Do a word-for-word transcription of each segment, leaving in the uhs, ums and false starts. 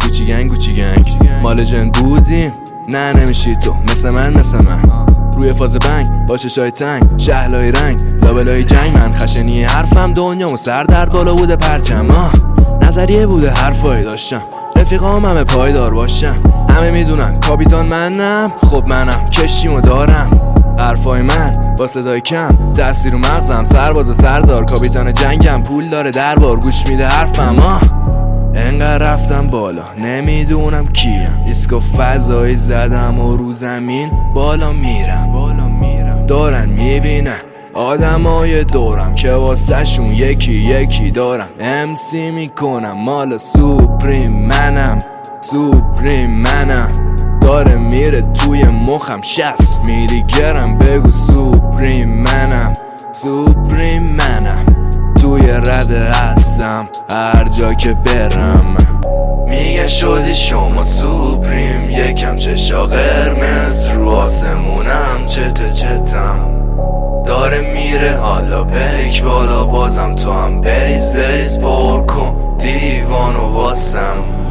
گوچی گنگ گوچی گنگ مال جن بودیم نه نمیشی تو مثل من مثل من روی فاز بنگ با چشای تنگ شهلای رنگ لابلای جنگ من خشنی حرفم دنیا و سر در بالا بوده پرچم آه نظریه بوده حرفایی داشتم رفیقام همه پایدار باشم همه میدونن کاپیتان منم خب منم کشیمو دارم حرفای من با صدای کم تأثیر و مغزم سرباز و سردار کاپیتان جنگم پول داره دربار گوش میده حرفم آه انقدر رفتم بالا نمیدونم کیم ایسکو فضایی زدم و رو زمین بالا میرم بالا میرم دارن میبینن آدمای دورم که واسه شون یکی یکی دارم امسی میکنم مال سوپریم منم سوپریم منم داره میره توی مخم شصت میلی گرم بگو سوپریم منم سوپریم منم توی رده هستم هر جا که برم میگه شدی شما سوپریم یکم چشا قرمز رو آسمونم چته چتم داره میره حالا بک بالا بازم تو هم بریز بریز پر کن لیوانو واسم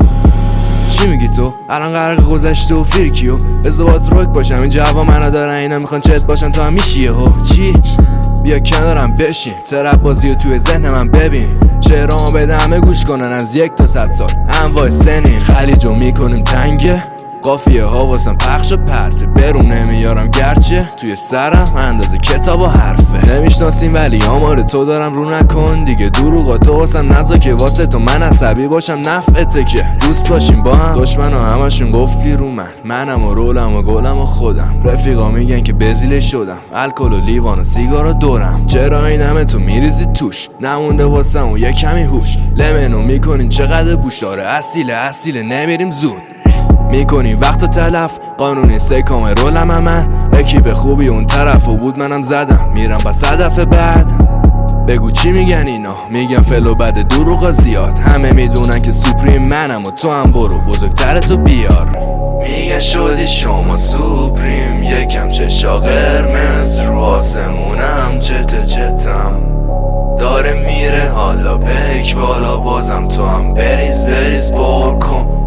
چی میگی تو؟ الان قرار گذشته و فیرکیو بزبات روک باشم این جواب منو دارن اینا میخوان چت باشن تو هم میشیه ها چی؟ بیا کنارم بشین ترپ بازی توی ذهن من ببین شعرامو بده همه گوش کنن از یک تا صد سال انواع سنین خلیجو میکنیم تنگه قافیه ها واسم پخش و پرته برون نمیارم گرچه توی سرم اندازه کتاب و حرفه نمیشناسیم ولی آمار تو دارم رو نکن دیگه دروغا تو واسم نزا که واسه تو من عصبی باشم نفعته که دوست باشیم با هم دشمن ها همشون گفتی رو من منم و رولم و گلم و خودم رفیقا میگن که بزیله شدم الکل و لیوان و سیگار و دورم چرا این همه تو میریزی توش نمونده واسم و یه کمی هوش لمنو میکنین چقدر بوشاره اصیله اصیله نمیریم زود میکنیم وقت و تلف قانونی سکام رولم هم من اکیب خوبی اون طرف و بود منم زدم میرم با صدف بعد بگو چی میگن اینا میگن فلو بد دروغا زیاد همه میدونن که سوپریم منم و تو هم برو بزرگتر تو بیار میگه شدی شما سوپریم یکم چشا قرمز رو آسمونم چته چتم داره میره حالا بک بالا بازم تو هم بریز بریز پر کن